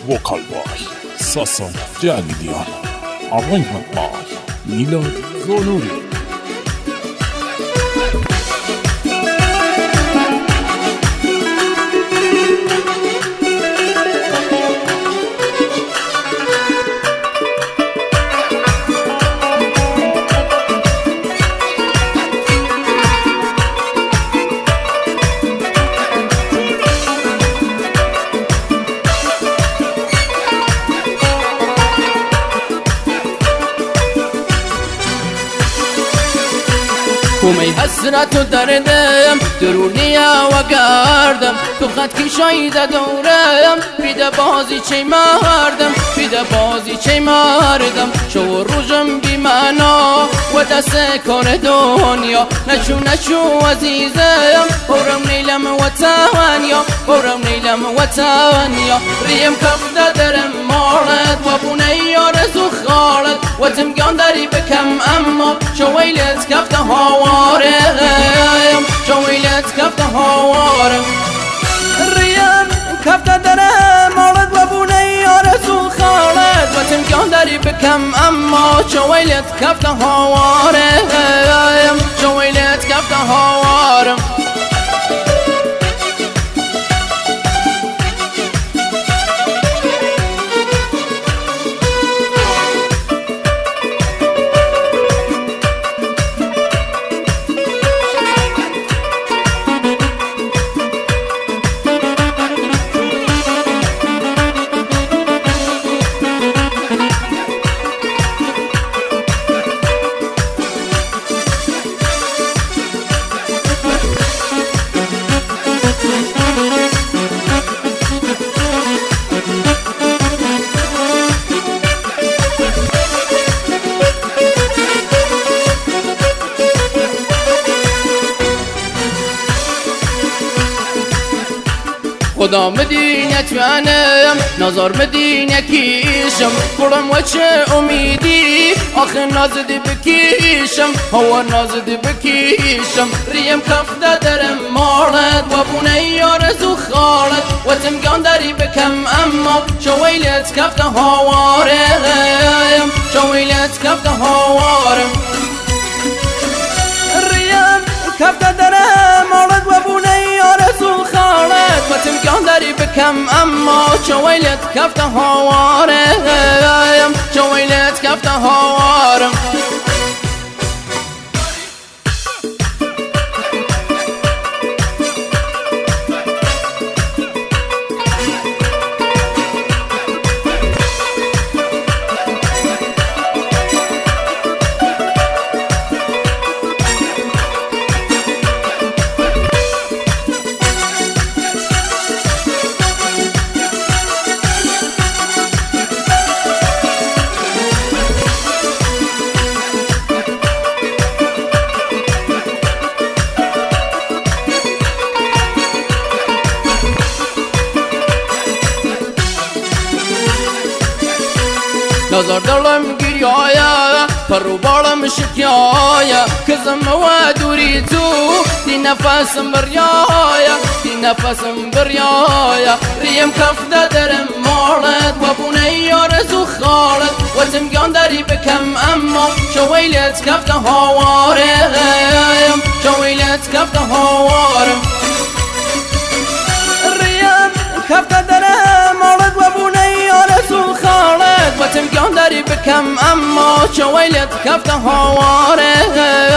وکال بای ساسان جلیلیان آرنجمنت بای میلاد زونوری. کومی حسرت و دردم درونیا و گردم تو خط کشایده دورم بیده بازی چی مردم بیده بازی چی مردم شو روزم بی معنا و دست کار دنیا نشو عزیزم بورم نیلم و توانیا بورم نیلم و توانیا ریم کفته درم مارد و بونه یارزو خالد و تمگان داری بکم اما شویلت کفته هوارم شویلت کفته هوارم ریم کفته درم مارد و بونه یارزو خالد و تمگان داری بکم اما شویلت کفته هوارم شویلت کفته هوارم. خدا مدینه توانم نظر مدینه کیشم خورم و چه امیدی آخه نازدی بکیشم هوا نازدی بکیشم ریم کفته درم مارد و بونه یارزو خالد و تمگان داری بکم اما شویلت کفته هوارم شویلت کفته هوارم ریم کفته درم مارد و بونه یارزو خالد و تمگان داری بکم اما شویلت کفته هوارم شویلت کفته هوارم. نظر دلم گریایا پرو بالم شکیایا کزم و دوری تو دی نفسم بریایا دی نفسم بریایا ریم کفته درم مارد و بونه یارزو خالد و تمگان داری بکم اما شویلت کفته هوارم شویلت کفته هوارم ریم کفته درم مارد و بونه یارزو خالد و تمگان داری بکم اما شویلت کفته هوارم